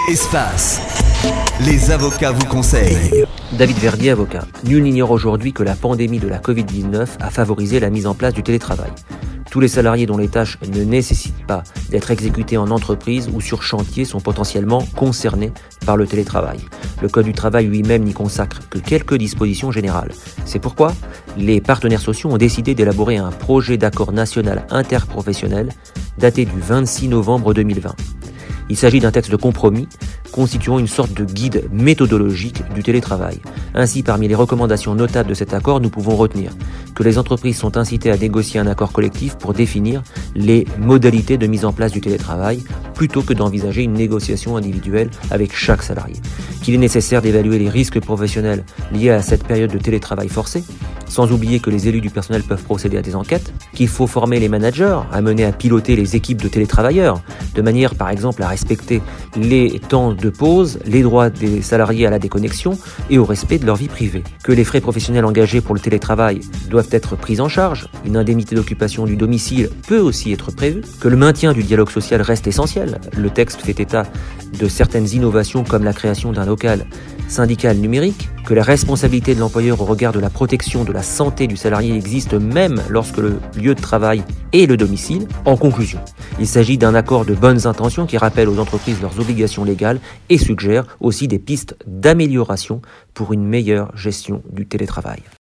Espace. Les avocats vous conseillent. David Verdier, avocat. Nul n'ignore aujourd'hui que la pandémie de la Covid-19 a favorisé la mise en place du télétravail. Tous les salariés dont les tâches ne nécessitent pas d'être exécutées en entreprise ou sur chantier sont potentiellement concernés par le télétravail. Le Code du travail lui-même n'y consacre que quelques dispositions générales. C'est pourquoi les partenaires sociaux ont décidé d'élaborer un projet d'accord national interprofessionnel daté du 26 novembre 2020. Il s'agit d'un texte de compromis constituant une sorte de guide méthodologique du télétravail. Ainsi, parmi les recommandations notables de cet accord, nous pouvons retenir que les entreprises sont incitées à négocier un accord collectif pour définir les modalités de mise en place du télétravail, plutôt que d'envisager une négociation individuelle avec chaque salarié. Qu'il est nécessaire d'évaluer les risques professionnels liés à cette période de télétravail forcé, sans oublier que les élus du personnel peuvent procéder à des enquêtes, qu'il faut former les managers, amener à piloter les équipes de télétravailleurs, de manière par exemple à respecter les temps de pause, les droits des salariés à la déconnexion et au respect de leur vie privée. Que les frais professionnels engagés pour le télétravail doivent être pris en charge, une indemnité d'occupation du domicile peut aussi être prévue, que le maintien du dialogue social reste essentiel. Le texte fait état de certaines innovations comme la création d'un local syndical numérique, que la responsabilité de l'employeur au regard de la protection de la santé du salarié existe même lorsque le lieu de travail est le domicile. En conclusion, il s'agit d'un accord de bonnes intentions qui rappelle aux entreprises leurs obligations légales et suggère aussi des pistes d'amélioration pour une meilleure gestion du télétravail.